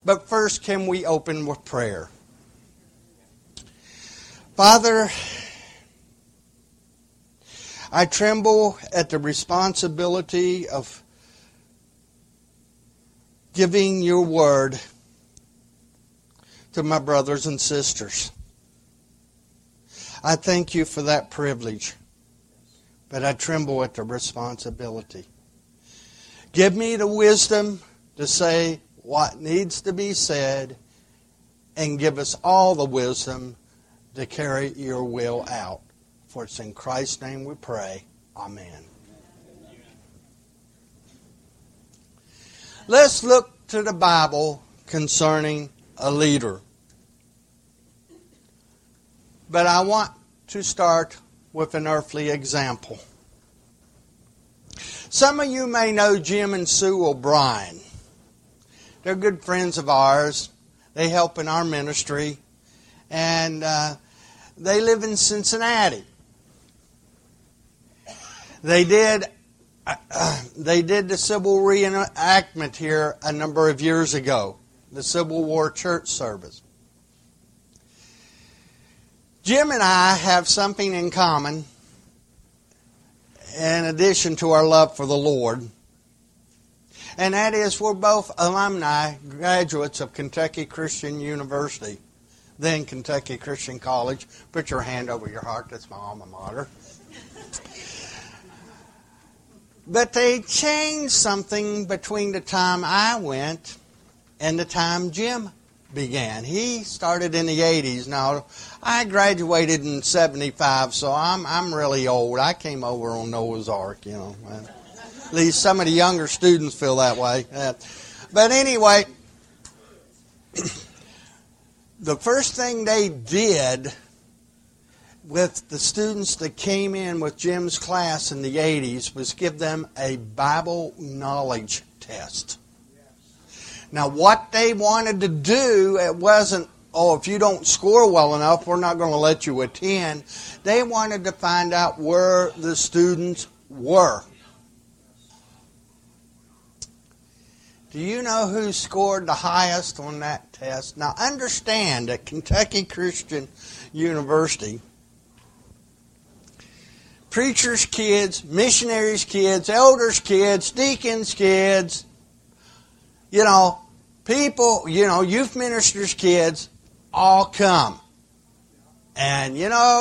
But first, can we open with prayer? Father, I tremble at the responsibility of giving your word to my brothers and sisters. I thank you for that privilege, but I tremble at the responsibility. Give me the wisdom to say what needs to be said, and give us all the wisdom to carry your will out. For it's in Christ's name we pray. Amen. Let's look to the Bible concerning a leader. But I want to start with an earthly example. Some of you may know Jim and Sue O'Brien. They're good friends of ours. They help in our ministry. And they live in Cincinnati. They did the Civil reenactment here a number of years ago, the Civil War church service. Jim and I have something in common in addition to our love for the Lord. And that is we're both alumni, graduates of Kentucky Christian University, then Kentucky Christian College. Put your hand over your heart, that's my alma mater. But they changed something between the time I went and the time Jim began. He started in the 80s. Now, I graduated in 75, so I'm really old. I came over on Noah's Ark, you know. At least some of the younger students feel that way. But anyway, the first thing they did with the students that came in with Jim's class in the 80s was give them a Bible knowledge test. Now, what they wanted to do, it wasn't, if you don't score well enough, we're not going to let you attend. They wanted to find out where the students were. Do you know who scored the highest on that test? Now, understand that Kentucky Christian University, preachers' kids, missionaries' kids, elders' kids, deacons' kids, people, youth ministers' kids, all come. And,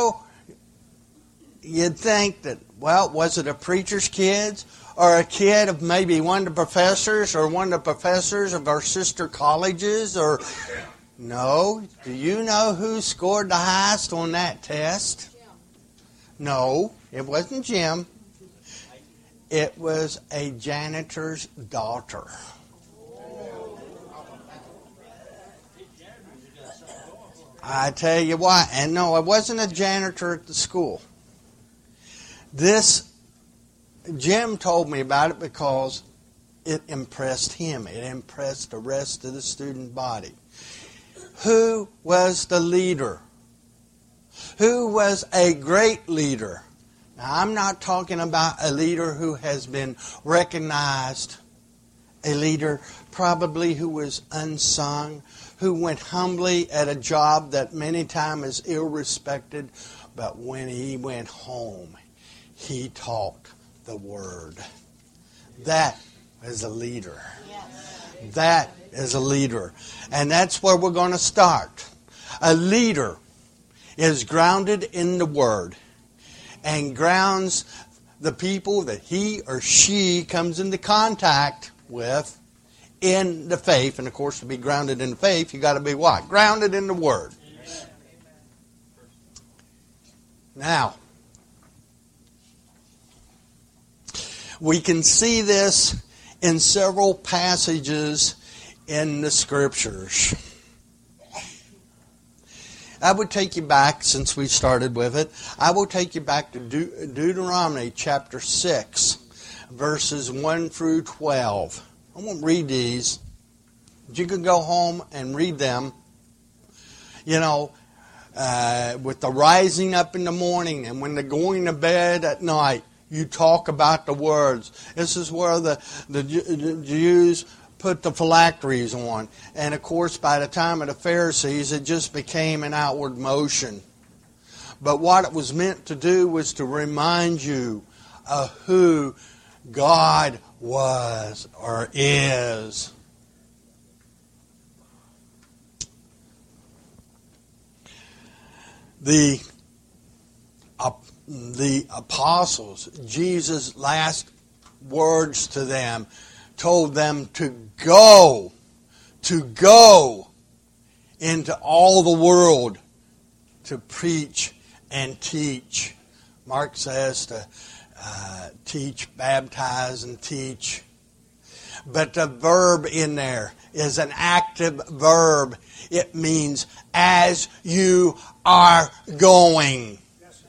you'd think that, was it a preacher's kids? Or a kid of maybe one of the professors or one of the professors of our sister colleges? Or no. Do you know who scored the highest on that test? No, it wasn't Jim. It was a janitor's daughter. I tell you what, and no, it wasn't a janitor at the school. Jim told me about it because it impressed him. It impressed the rest of the student body. Who was the leader? Who was a great leader? Now, I'm not talking about a leader who has been recognized. A leader probably who was unsung, who went humbly at a job that many times is ill-respected. But when he went home, he taught the Word. That is a leader. That is a leader. And that's where we're going to start. A leader is grounded in the Word and grounds the people that he or she comes into contact with in the faith. And of course, to be grounded in the faith, you got to be what? Grounded in the Word. Now, we can see this in several passages in the Scriptures. I would take you back, since we started with it, I will take you back to Deuteronomy chapter 6, verses 1 through 12. I won't read these. You can go home and read them. With the rising up in the morning and when they're going to bed at night, you talk about the words. This is where the Jews put the phylacteries on. And of course, by the time of the Pharisees, it just became an outward motion. But what it was meant to do was to remind you of who God was or is. The apostles, Jesus' last words to them, told them to go into all the world to preach and teach. Mark says to teach, baptize, and teach. But the verb in there is an active verb. It means as you are going.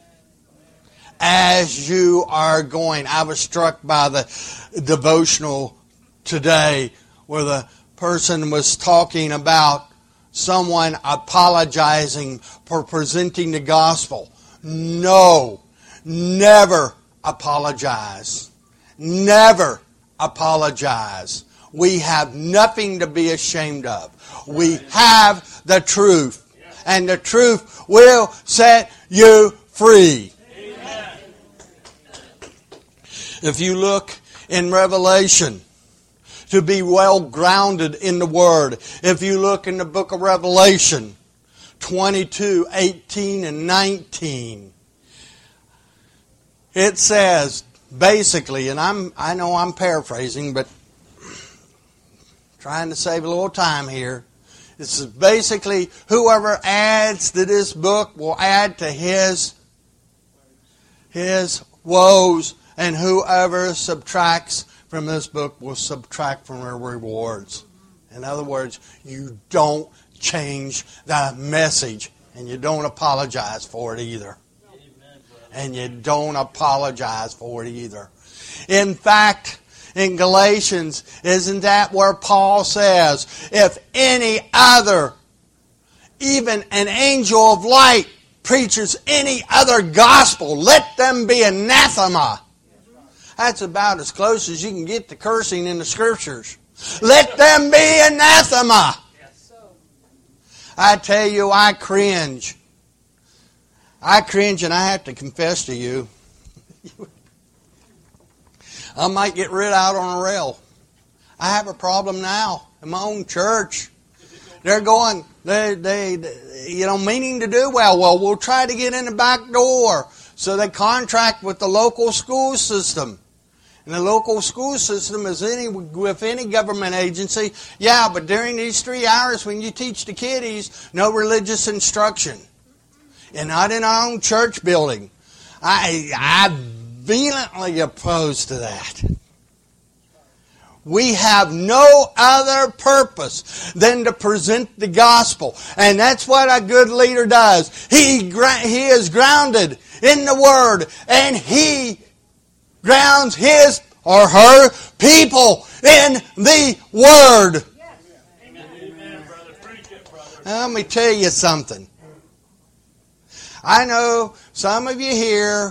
As you are going. I was struck by the devotional today where the person was talking about someone apologizing for presenting the gospel. No, never apologize. Never apologize. We have nothing to be ashamed of. We have the truth. And the truth will set you free. Amen. If you look in Revelation, to be well grounded in the Word, if you look in the book of Revelation 22, 18, and 19, it says, basically, and I know I'm paraphrasing, but trying to save a little time here. This is basically whoever adds to this book will add to his woes, and whoever subtracts from this book will subtract from their rewards. In other words, you don't change the message, and you don't apologize for it either. And you don't apologize for it either. In fact, in Galatians, isn't that where Paul says, if any other, even an angel of light, preaches any other gospel, let them be anathema. That's about as close as you can get to cursing in the Scriptures. Let them be anathema. I tell you, I cringe. I cringe, and I have to confess to you, I might get rid out on a rail. I have a problem now in my own church. They're going, meaning to do well. Well, we'll try to get in the back door. So they contract with the local school system. And the local school system is with any government agency. Yeah, but during these 3 hours when you teach the kiddies, no religious instruction. And not in our own church building. I vehemently opposed to that. We have no other purpose than to present the gospel. And that's what a good leader does. He is grounded in the Word. And he grounds his or her people in the Word. Amen, brother. Preach it, brother. Let me tell you something. I know some of you here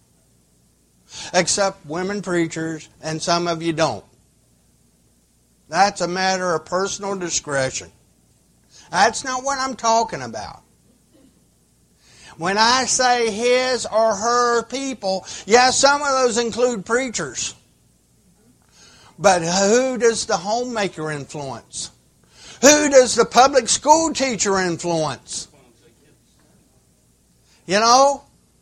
accept women preachers and some of you don't. That's a matter of personal discretion. That's not what I'm talking about. When I say his or her people, yes, some of those include preachers. But who does the homemaker influence? Who does the public school teacher influence? You know?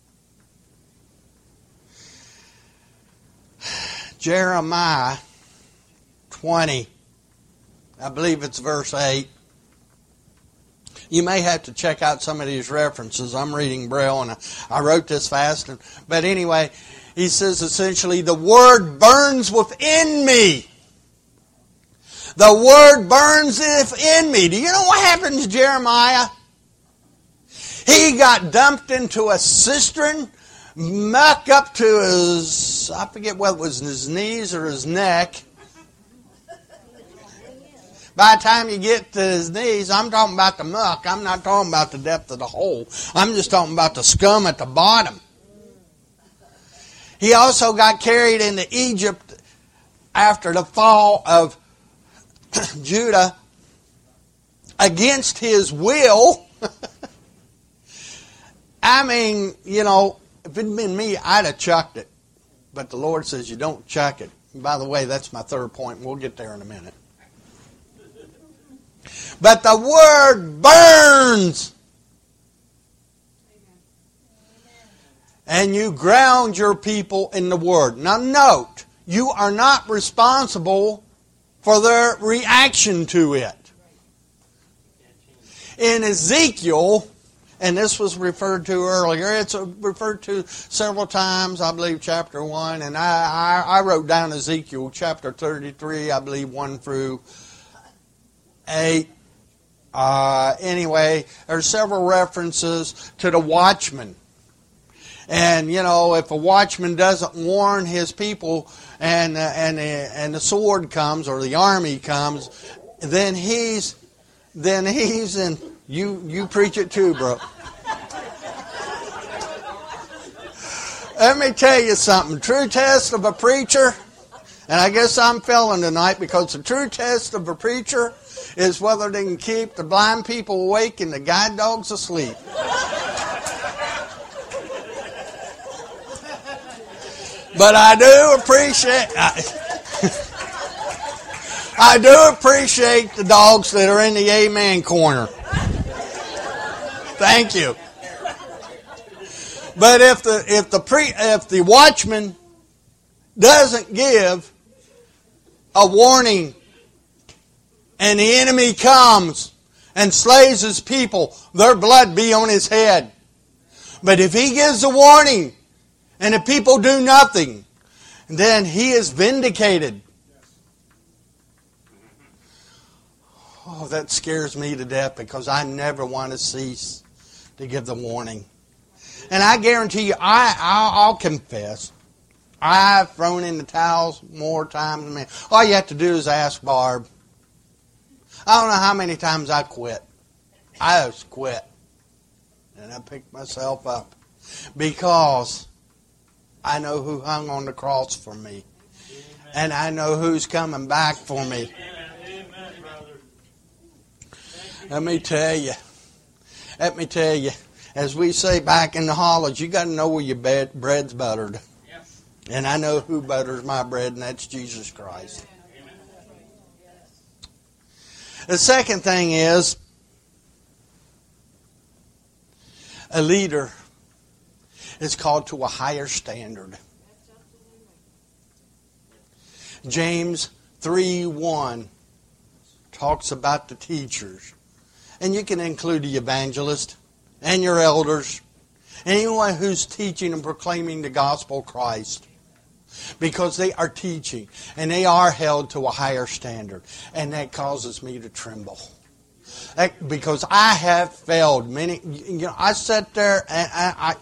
Jeremiah 20, I believe it's verse 8. You may have to check out some of these references. I'm reading Braille, and I wrote this fast. But anyway, he says essentially, the Word burns within me. The Word burns within me. Do you know what happened to Jeremiah? He got dumped into a cistern, muck up to his, I forget whether it was his knees or his neck. By the time you get to his knees, I'm talking about the muck. I'm not talking about the depth of the hole. I'm just talking about the scum at the bottom. He also got carried into Egypt after the fall of Judah, against his will, I mean, you know, if it had been me, I'd have chucked it. But the Lord says you don't chuck it. And by the way, that's my third point, and we'll get there in a minute. But the word burns. And you ground your people in the word. Now note, you are not responsible for their reaction to it. In Ezekiel, and this was referred to earlier, it's referred to several times, I believe chapter 1, and I wrote down Ezekiel chapter 33, I believe 1 through 8. Anyway, there's several references to the watchman. And, you know, if a watchman doesn't warn his people and the sword comes or the army comes, then he's in. You preach it too, bro. Let me tell you something. True test of a preacher, and I guess I'm failing tonight because the true test of a preacher is whether they can keep the blind people awake and the guide dogs asleep. But I do appreciate the dogs that are in the amen corner. Thank you. But if the watchman doesn't give a warning and the enemy comes and slays his people, their blood be on his head. But if he gives a warning and the people do nothing, then he is vindicated. Oh, that scares me to death because I never want to cease to give the warning. And I guarantee you, I'll confess, I've thrown in the towels more times than me. All you have to do is ask Barb. I don't know how many times I quit. I just quit. And I picked myself up. Because I know who hung on the cross for me. And I know who's coming back for me. Amen, brother. Let me tell you, as we say back in the hollers, you got to know where your bread's buttered. Yes. And I know who butters my bread, and that's Jesus Christ. Amen. The second thing is, a leader is called to a higher standard. James 3:1 talks about the teachers. And you can include the evangelist and your elders, anyone who's teaching and proclaiming the gospel of Christ. Because they are teaching and they are held to a higher standard. And that causes me to tremble. Because I have failed many. You know, I sat there and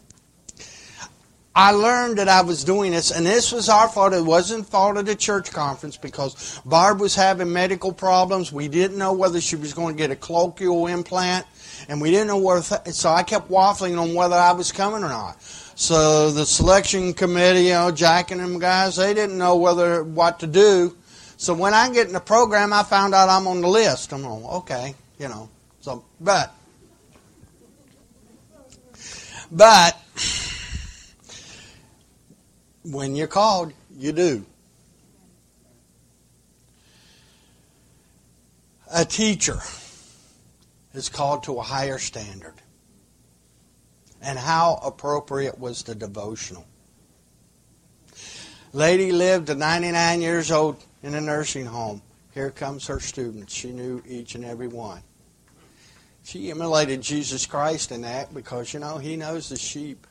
I learned that I was doing this, and this was our fault. It wasn't fault of the church conference because Barb was having medical problems. We didn't know whether she was going to get a cochlear implant, and we didn't know so I kept waffling on whether I was coming or not. So the selection committee, Jack and them guys, they didn't know what to do. So when I get in the program, I found out I'm on the list. I'm going, okay, So, but when you're called, you do. A teacher is called to a higher standard. And how appropriate was the devotional? Lady lived to 99 years old in a nursing home. Here comes her students. She knew each and every one. She emulated Jesus Christ in that because, He knows the sheep.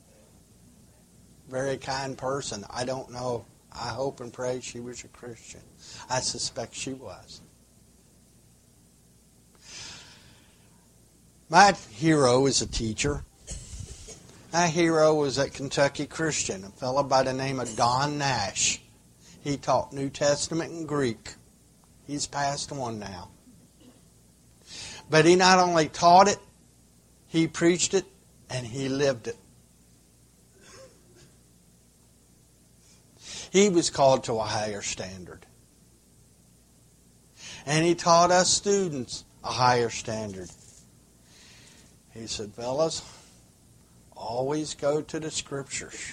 Very kind person. I don't know. I hope and pray she was a Christian. I suspect she was. My hero is a teacher. My hero was at Kentucky Christian, a fellow by the name of Don Nash. He taught New Testament and Greek. He's passed on now. But he not only taught it, he preached it, and he lived it. He was called to a higher standard. And he taught us students a higher standard. He said, fellas, always go to the Scriptures.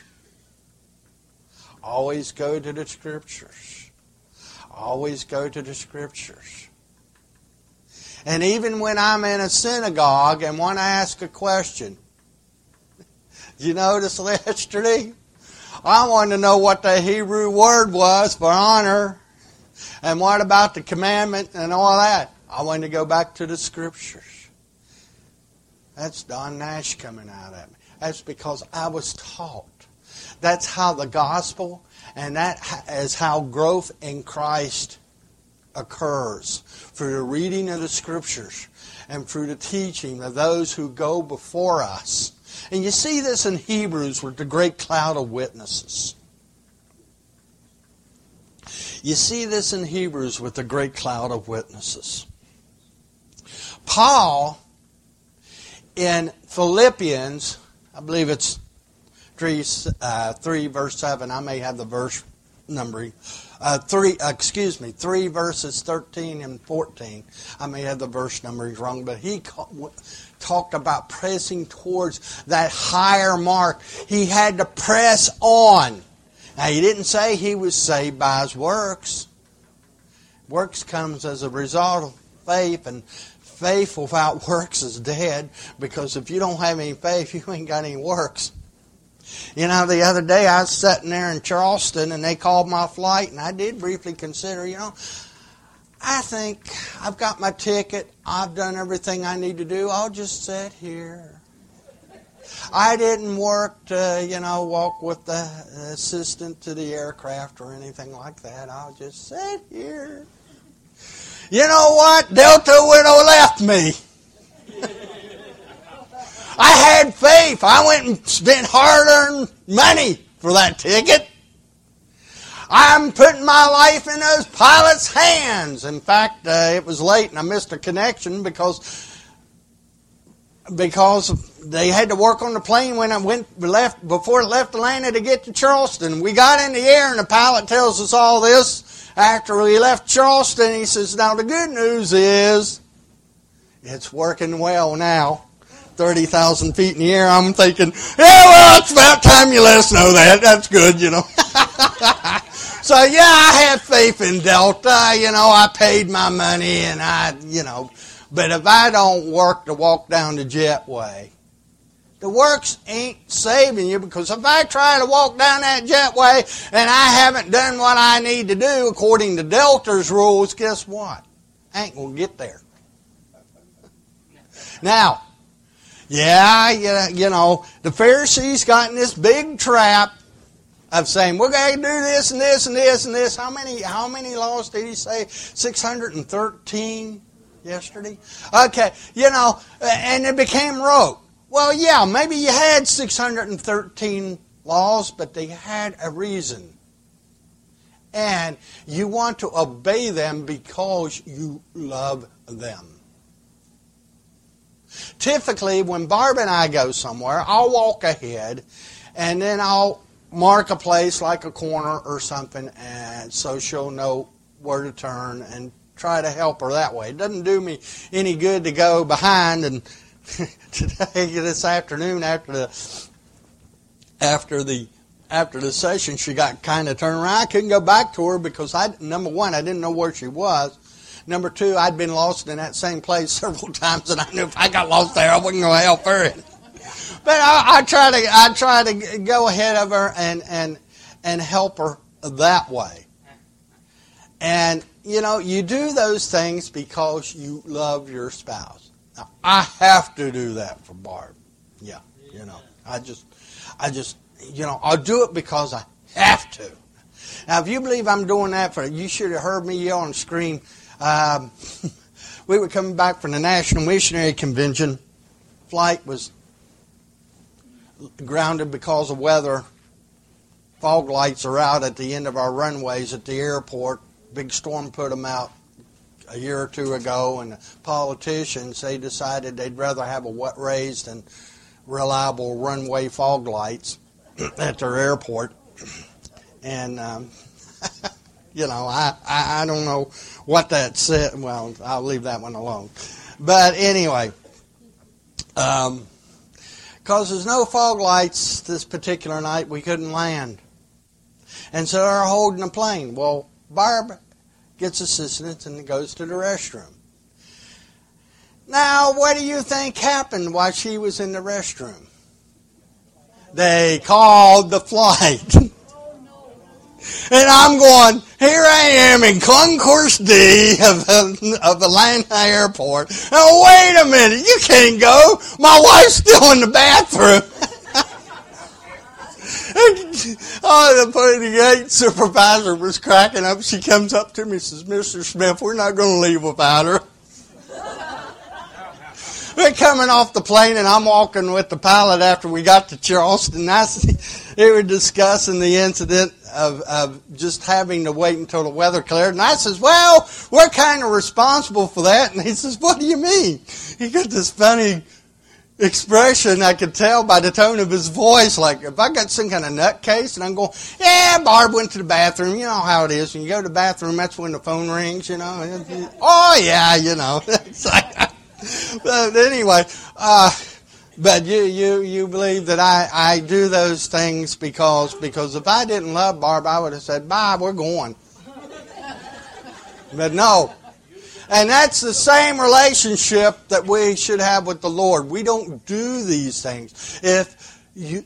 Always go to the Scriptures. Always go to the Scriptures. And even when I'm in a synagogue and want to ask a question, did you notice yesterday? I wanted to know what the Hebrew word was for honor. And what about the commandment and all that? I wanted to go back to the Scriptures. That's Don Nash coming out at me. That's because I was taught. That's how the gospel and that is how growth in Christ occurs. Through the reading of the Scriptures and through the teaching of those who go before us. And you see this in Hebrews with the great cloud of witnesses. You see this in Hebrews with the great cloud of witnesses. Paul, in Philippians, I believe it's 3 verse 7. I may have the verse numbering. 3 verses 13 and 14. I may have the verse numbering wrong, but he talked about pressing towards that higher mark. He had to press on. Now, he didn't say he was saved by his works. Works comes as a result of faith, and faith without works is dead, because if you don't have any faith, you ain't got any works. You know, the other day I was sitting there in Charleston and they called my flight, and I did briefly consider, I think I've got my ticket. I've done everything I need to do. I'll just sit here. I didn't work to, walk with the assistant to the aircraft or anything like that. I'll just sit here. You know what? Delta would have left me. I had faith. I went and spent hard-earned money for that ticket. I'm putting my life in those pilots' hands. In fact, it was late and I missed a connection because they had to work on the plane when before it left Atlanta to get to Charleston. We got in the air and the pilot tells us all this after we left Charleston. He says, now the good news is it's working well now. 30,000 feet in the air. I'm thinking, it's about time you let us know that. That's good, So, I have faith in Delta. I paid my money and but if I don't work to walk down the jetway, the works ain't saving you, because if I try to walk down that jetway and I haven't done what I need to do according to Delta's rules, guess what? I ain't going to get there. Now, the Pharisees got in this big trap of saying, we're going to do this and this and this and this. How many laws did he say? 613 yesterday? Okay, and it became rote. Well, maybe you had 613 laws, but they had a reason. And you want to obey them because you love them. Typically, when Barb and I go somewhere, I'll walk ahead, and then I'll mark a place like a corner or something, and so she'll know where to turn and try to help her that way. It doesn't do me any good to go behind. And this afternoon, after the session, she got kind of turned around. I couldn't go back to her because number one, I didn't know where she was. Number two, I'd been lost in that same place several times, and I knew if I got lost there, I wasn't going to help her. But I try to go ahead of her and help her that way. And you do those things because you love your spouse. Now, I have to do that for Barb. Yeah, I just I'll do it because I have to. Now, if you believe I'm doing that you should have heard me yell and scream. We were coming back from the National Missionary Convention. Flight was grounded because of weather. Fog lights are out at the end of our runways at the airport. Big storm put them out a year or two ago, and the politicians, they decided they'd rather have raised and reliable runway fog lights at their airport. And I don't know what that said. Well, I'll leave that one alone. But anyway, because there's no fog lights this particular night, we couldn't land. And so they're holding the plane. Well, Barb gets assistance and goes to the restroom. Now, what do you think happened while she was in the restroom? They called the flight. And I'm going, here I am in Concourse D of Atlanta Airport. Oh, wait a minute, you can't go. My wife's still in the bathroom. The gate supervisor was cracking up. She comes up to me and says, Mr. Smith, we're not going to leave without her. We're coming off the plane, and I'm walking with the pilot after we got to Charleston. They were discussing the incident of just having to wait until the weather cleared. And I says, well, we're kind of responsible for that. And he says, what do you mean? He got this funny expression I could tell by the tone of his voice, like if I got some kind of nutcase and I'm going, yeah, Barb went to the bathroom. You know how it is. When you go to the bathroom, that's when the phone rings, Oh, yeah, It's like, but anyway, but you believe that I do those things because if I didn't love Barb, I would have said, bye, we're going. But no. And that's the same relationship that we should have with the Lord. We don't do these things. If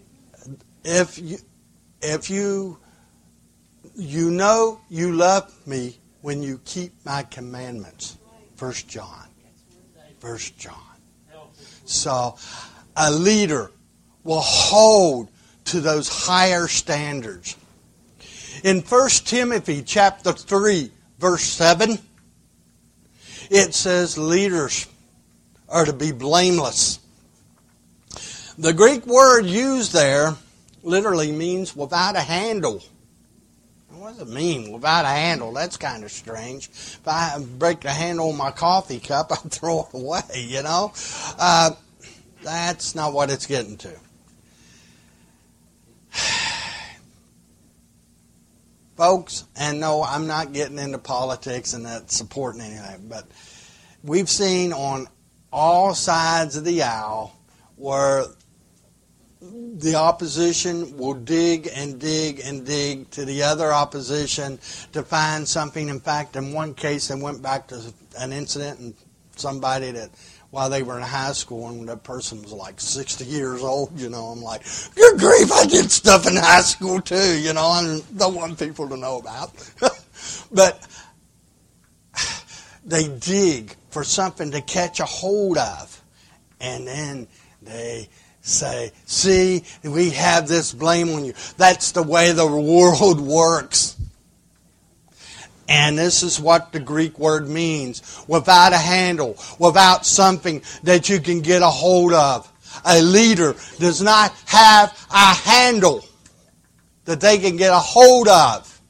you know you love me when you keep my commandments. 1 John. So a leader will hold to those higher standards. In 1 Timothy chapter 3, verse 7, it says leaders are to be blameless. The Greek word used there literally means without a handle. What does it mean, without a handle? That's kind of strange. If I break the handle of my coffee cup, I'd throw it away, That's not what it's getting to. Folks, and no, I'm not getting into politics and not supporting anything, but we've seen on all sides of the aisle where the opposition will dig and dig and dig to the other opposition to find something. In fact, in one case, they went back to an incident and somebody that, while they were in high school, and that person was like 60 years old, I'm like, good grief, I did stuff in high school too, I don't want people to know about. But they dig for something to catch a hold of. And then they say, see, we have this blame on you. That's the way the world works. And this is what the Greek word means. Without a handle, without something that you can get a hold of. A leader does not have a handle that they can get a hold of.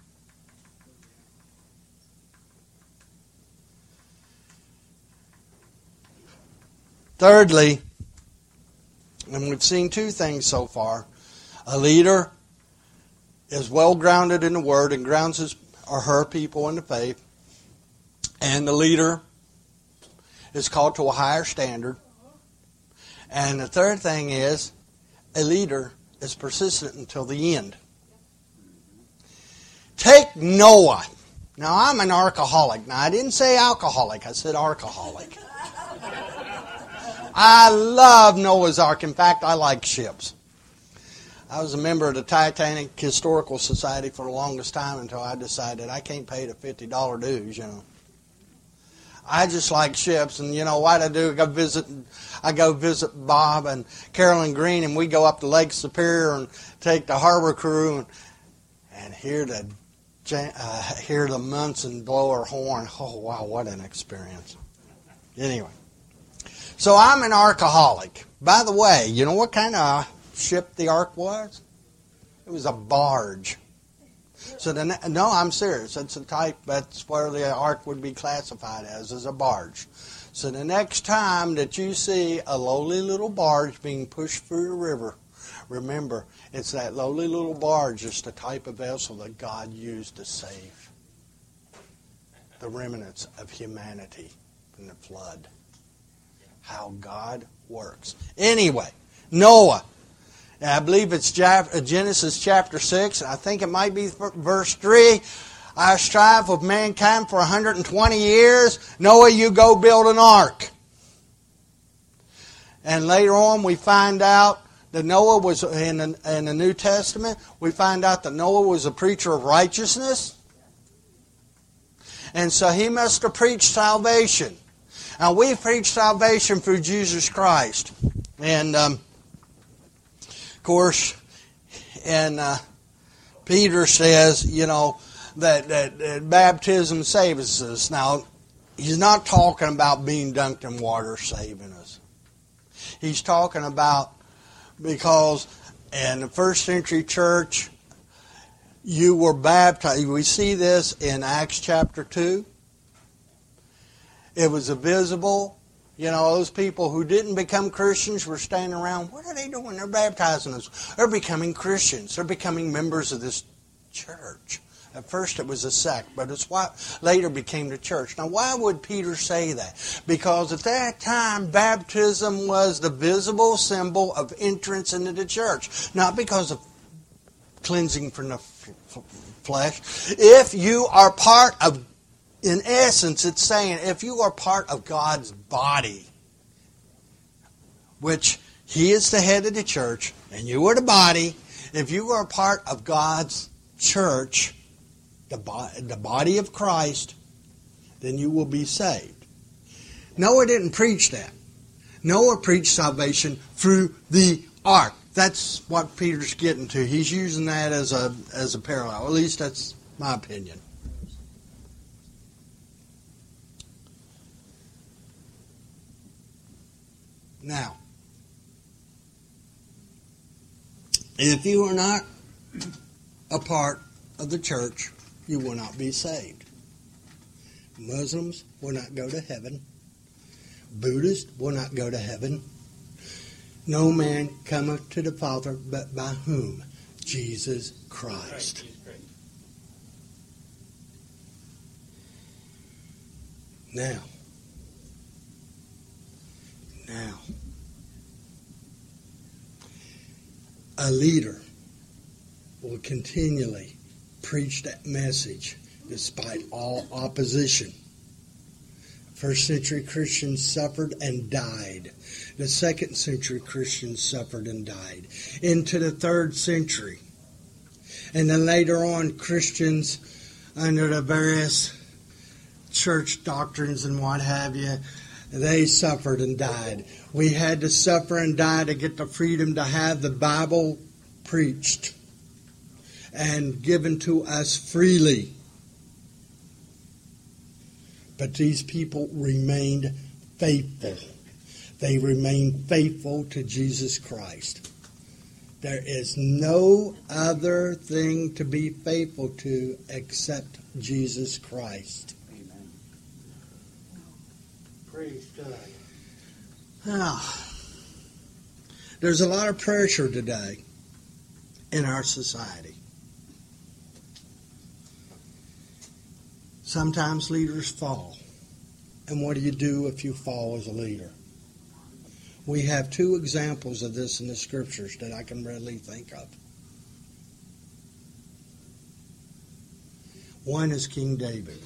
Thirdly, and we've seen two things so far. A leader is well grounded in the Word and grounds his or her people in the faith. And the leader is called to a higher standard. And the third thing is a leader is persistent until the end. Take Noah. Now, I'm an alcoholic. Now, I didn't say alcoholic. I said alcoholic. I love Noah's Ark. In fact, I like ships. I was a member of the Titanic Historical Society for the longest time until I decided I can't pay the $50 dues, I just like ships, and what I do, I go visit Bob and Carolyn Green, and we go up to Lake Superior and take the harbor crew and hear the Munson blow her horn. Oh, wow, what an experience. Anyway, so I'm an alcoholic. By the way, you know what kind of ship the Ark was? It was a barge. So no, I'm serious. It's a type, that's where the Ark would be classified as a barge. So the next time that you see a lowly little barge being pushed through a river, remember, it's that lowly little barge, just the type of vessel that God used to save. the remnants of humanity from the flood. How God works. Anyway, Noah. I believe it's Genesis chapter 6. I think it might be verse 3. I strive with mankind for 120 years. Noah, you go build an ark. And later on we find out that Noah was, in the New Testament, we find out that Noah was a preacher of righteousness. And so he must have preached salvation. And we preach salvation through Jesus Christ. And, of course, and Peter says, that baptism saves us. Now, he's not talking about being dunked in water saving us. He's talking about, because in the first century church, you were baptized. We see this in Acts chapter 2. It was a visible, those people who didn't become Christians were standing around. What are they doing? They're baptizing us. They're becoming Christians. They're becoming members of this church. At first it was a sect, but it's what later became the church. Now, why would Peter say that? Because at that time, baptism was the visible symbol of entrance into the church. Not because of cleansing from the flesh. If you are part of, in essence, it's saying, if you are part of God's body, which He is the head of the church, and you are the body, if you are a part of God's church, the body of Christ, then you will be saved. Noah didn't preach that. Noah preached salvation through the ark. That's what Peter's getting to. He's using that as a parallel. At least that's my opinion. Now, if you are not a part of the church, you will not be saved. Muslims will not go to heaven. Buddhists will not go to heaven. No man cometh to the Father but by whom? Jesus Christ. Now, a leader will continually preach that message despite all opposition. First century Christians suffered and died. The second century Christians suffered and died. Into the third century. And then later on, Christians, under the various church doctrines and what have you, they suffered and died. We had to suffer and die to get the freedom to have the Bible preached and given to us freely. But these people remained faithful. They remained faithful to Jesus Christ. There is no other thing to be faithful to except Jesus Christ. Amen. Praise God. Now, there's a lot of pressure today in our society. Sometimes leaders fall. And what do you do if you fall as a leader? We have two examples of this in the Scriptures that I can readily think of. One is King David.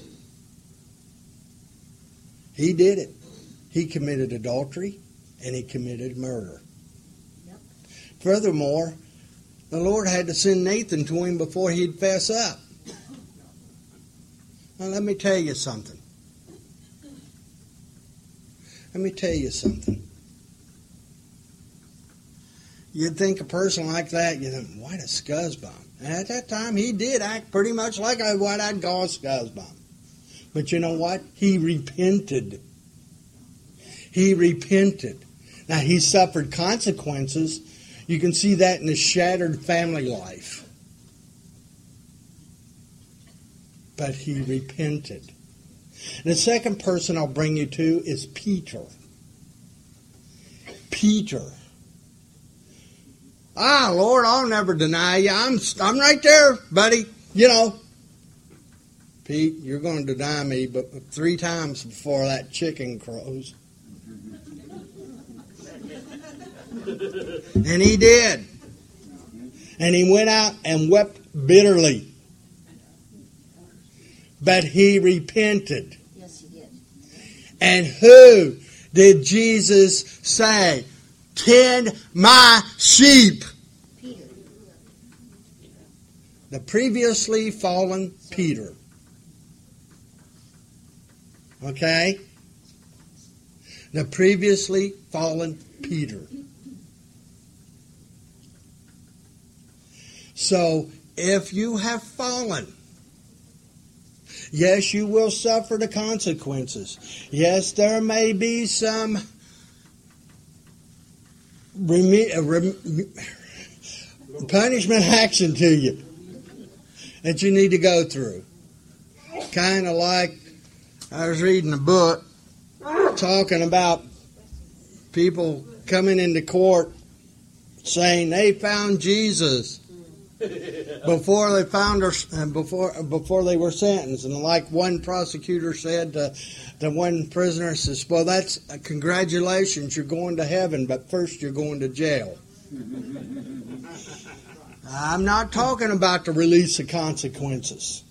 He did it. He committed adultery and he committed murder. Yep. Furthermore, the Lord had to send Nathan to him before he'd fess up. Now, let me tell you something. You'd think a person like that, you think, what a scuzzbum. And at that time, he did act pretty much like what I'd call a scuzzbum. But you know what? He repented. He repented. Now, he suffered consequences. You can see that in his shattered family life. But he repented. And the second person I'll bring you to is Peter. Peter. Lord, I'll never deny you. I'm right there, buddy. Pete, you're going to deny me but 3 times before that chicken crows. And he did. And he went out and wept bitterly. But he repented. Yes, he did. And who did Jesus say, "Tend my sheep"? Peter. The previously fallen Peter. Okay? The previously fallen Peter. So, if you have fallen, yes, you will suffer the consequences. Yes, there may be some punishment action to you that you need to go through. Kind of like I was reading a book talking about people coming into court saying they found Jesus before they found her, before they were sentenced. And like one prosecutor said to one prisoner, says, "Well, that's congratulations, you're going to heaven, but first you're going to jail." I'm not talking about the release of consequences.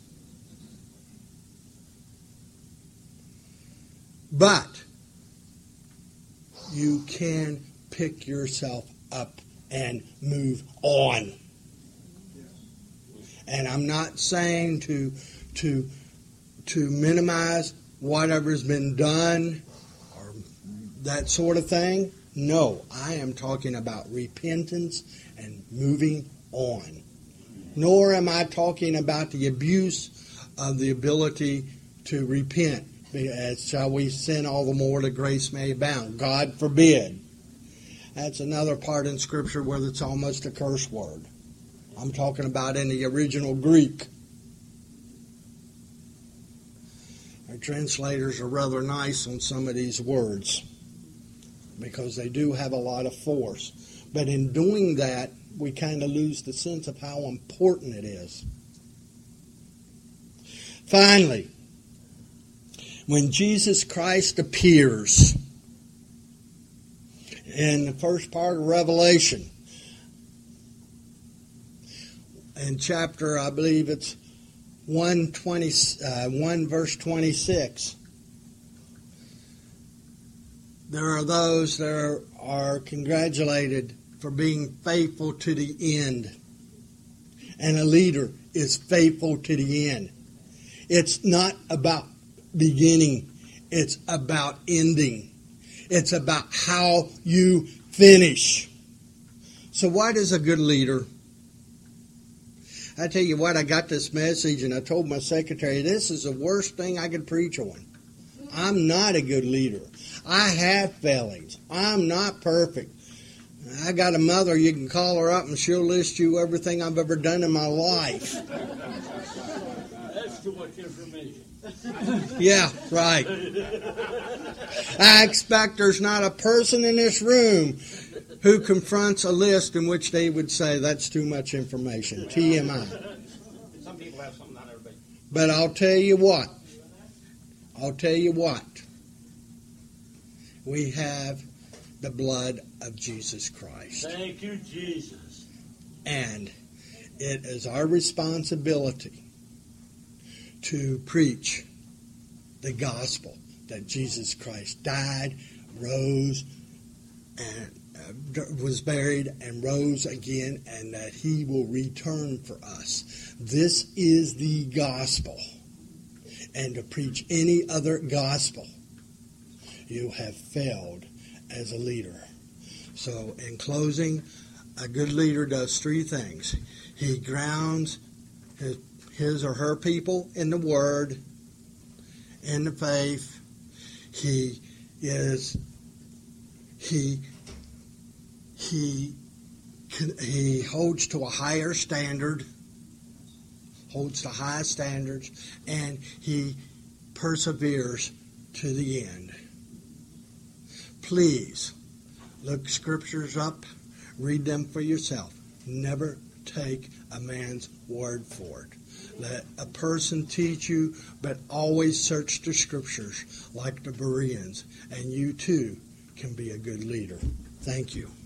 But you can pick yourself up and move on. And I'm not saying to minimize whatever's been done or that sort of thing. No, I am talking about repentance and moving on. Nor am I talking about the abuse of the ability to repent. As shall we sin all the more that grace may abound? God forbid. That's another part in Scripture where it's almost a curse word. I'm talking about in the original Greek. Our translators are rather nice on some of these words because they do have a lot of force. But in doing that, we kind of lose the sense of how important it is. Finally, when Jesus Christ appears in the first part of Revelation, in chapter, I believe it's 1 verse 26, there are those that are congratulated for being faithful to the end. And a leader is faithful to the end. It's not about beginning. It's about ending. It's about how you finish. So what is a good leader? I tell you what, I got this message and I told my secretary, this is the worst thing I could preach on. I'm not a good leader. I have failings. I'm not perfect. I got a mother, you can call her up and she'll list you everything I've ever done in my life. That's too much information. Yeah, right. I expect there's not a person in this room who confronts a list in which they would say that's too much information. TMI. Some people have something, not everybody. But I'll tell you what. We have the blood of Jesus Christ. Thank you, Jesus. And it is our responsibility to preach the gospel that Jesus Christ died, rose, and was buried and rose again, and that he will return for us. This is the gospel. And to preach any other gospel, you have failed as a leader. So in closing, a good leader does 3 things. He grounds his or her people in the Word, in the faith. He holds to a higher standard, holds to high standards, and he perseveres to the end. Please look scriptures up, read them for yourself. Never take a man's word for it. Let a person teach you, but always search the Scriptures like the Bereans, and you too can be a good leader. Thank you.